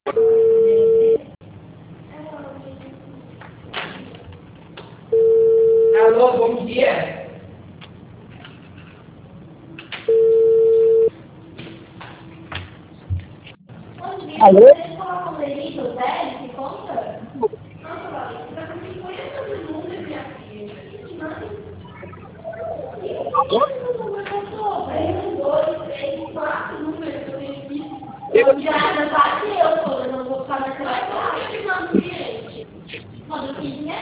Alô, bom dia. Bom dia, Alô? você falar com o Levi José, que conta? Nossa, Laura, você está com 50 minutos, minha filha. Um, dois, três, quatro números que eu tenho aqui. Eu já bateu, pô, eu não vou ficar naquela casa. Quando o cliente? Quando o cliente